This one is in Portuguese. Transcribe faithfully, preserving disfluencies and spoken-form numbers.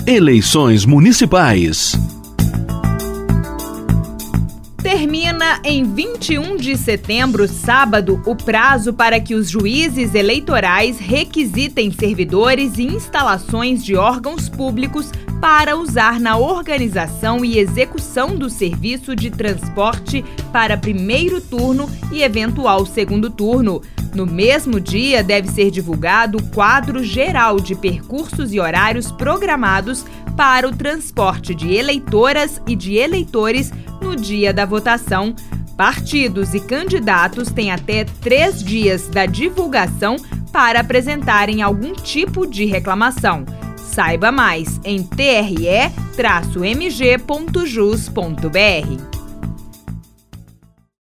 Eleições municipais. Termina em vinte e um de setembro, sábado, o prazo para que os juízes eleitorais requisitem servidores e instalações de órgãos públicos para usar na organização e execução do serviço de transporte para primeiro turno e eventual segundo turno. No mesmo dia, deve ser divulgado o quadro geral de percursos e horários programados para o transporte de eleitoras e de eleitores no dia da votação. Partidos e candidatos têm até três dias da divulgação para apresentarem algum tipo de reclamação. Saiba mais em t r e traço m g ponto jus ponto b r.